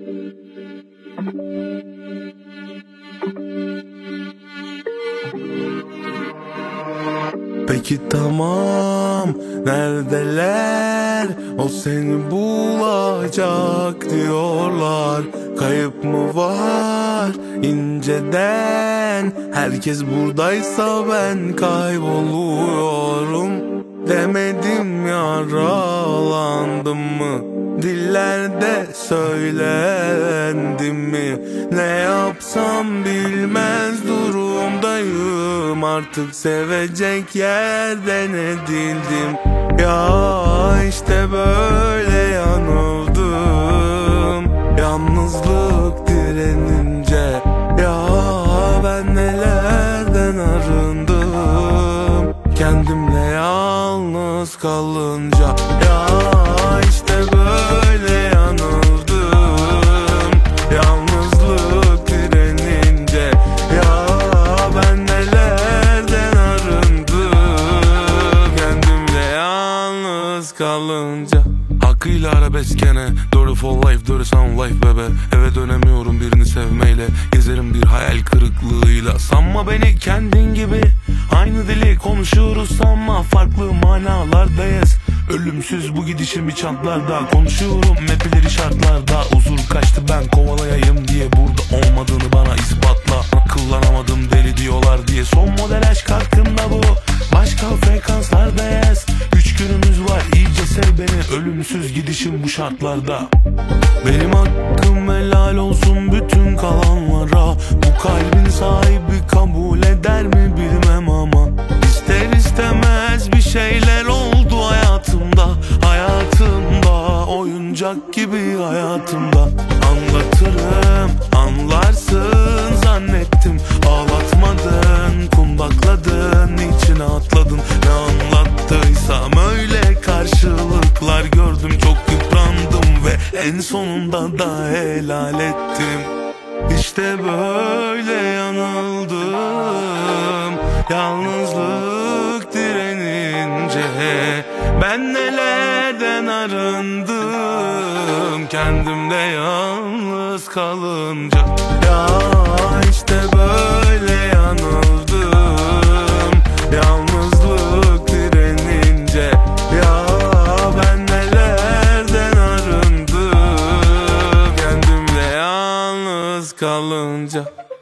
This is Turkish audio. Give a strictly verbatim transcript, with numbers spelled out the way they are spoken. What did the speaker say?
Peki tamam, neredeler? O seni bulacak diyorlar. Kayıp mı var inceden? Herkes buradaysa ben kayboluyorum. Demedim yaralandım mı? Dillerde söylendim mi? Ne yapsam bilmez durumdayım. Artık sevecek yerden edildim. Ya işte böyle yanıldım. Yalnızlık direnince. Ya ben nelerden arındım. Kendimle yalnız kalınca. Ya işte böyle yanıldım. Yalnızlık direnince. Ya ben nelerden arındım. Kendimle yalnız kalınca. Hakkıyla arabesk gene. Dirty for life, dirty sound life bebe. Eve dönemiyorum birini sevmeyle. Gezerim bir hayal kırıklığıyla. Sanma beni kendin gibi. Aynı dili konuşuyoruz sanma. Farklı manalardayız. Ölümsüz bu gidişim bir çantlarda. Konuşuyorum mepileri şartlarda. Huzur kaçtı ben kovalayayım diye. Burada olmadığını bana ispatla. Kullanamadım deli diyorlar diye. Son model aşk hakkında bu. Başka frekanslardayız. Üç günümüz var iyice sev beni. Ölümsüz gidişim bu şartlarda. Benim hakkım helal olsun bütün kalanlara. Bu kalbin sahibi kabul eder mi bilmem ama. İster istemez bir şeyler oldu hayatımda. Hayatımda oyuncak gibi hayatımda. Anlatırım anlarsın zannettim. Ağlatmadın kundakladın içine atladın. Ne anlattıysam öyle karşılıklar gördüm. Çok yıprandım ve en sonunda da helal ettim. İşte böyle yanıldım. Yalnızlık direnince. Ben nelerden arındım. Kendimle yalnız kalınca. Ya işte böyle yanıldım. Yalnızlık direnince. Ya ben nelerden arındım. Kendimle yalnız kalınca.